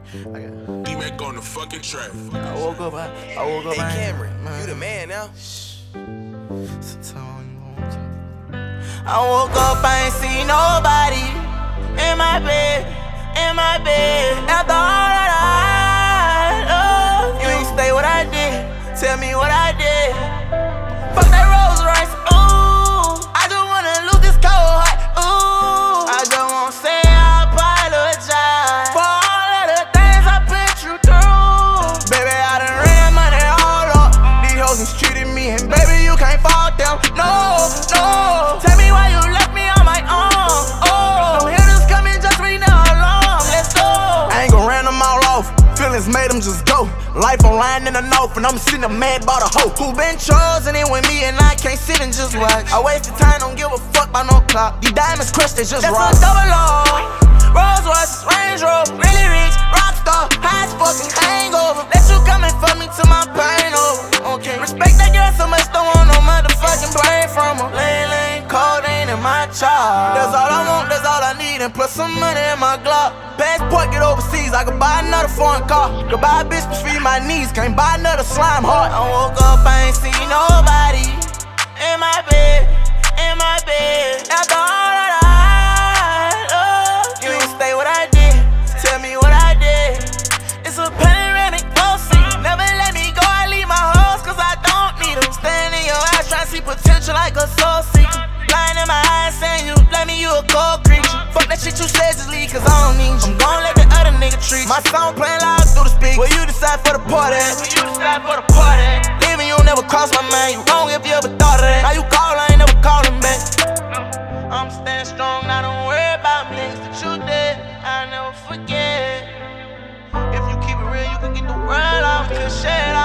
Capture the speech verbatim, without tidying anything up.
D-Mac on the fucking track. I woke up, I, I woke up. Hey Cameron, you the man now. I woke up, I ain't see nobody in my bed, in my bed. After all that I love, you ain't stay what I did. Tell me what I did. Fuck that Rolls Royce, ooh. I just wanna lose this cold heart, ooh. I just wanna say I apologize for all of the things I put you through. Baby, I done ran money all up. These hoes mistreated me, and baby, you can't fault them. No, no. Tell me why you left me on my own. Oh, don't hear this coming, just read now along. Let's go. I ain't gon' ran them all off. Feelings made them just go. Life online in the north, and I'm sitting there mad about a hoe who been chosen in with me, and I can't sit and just watch. I wasted time, don't give a fuck about no clock. These diamonds crushed, they just rock. That's a double R. Rolls Royce, Range Rover, really rich, rockstar, high as fucking hangover. Let you come and fuck me till my pain over. Okay, respect that girl so much, don't want no motherfucking brain from her. Lane, lane, codeine in my child. That's all I want, that's all I need, and plus some money in my Glock. Passport, get overseas, I could buy another foreign car. Could buy a bitch to feed my needs, can't buy another slime heart. I woke up, I ain't see nobody in my bed, in my bed. After all that I love, you ain't stay what I did. Tell me what I did. It's a panoramic pussy. Never let me go, I leave my hoes cause I don't need them. Stand in your eyes, try to see potential like a soul seeker. Lying in my eyes saying you love me, you a cold creature. Fuck that shit you said, just leave cause I don't need you. I'm gon' let the other nigga treat you. My song playing loud through the speakers. Where you decide for the party at? Where you decide for the party at? Leaving you never crossed my mind. You wrong if you ever thought of that. Now you call, I ain't never calling back. I'm staying strong, now don't worry about things that you did. I never forget. If you keep it real, you can get the world off. You can share it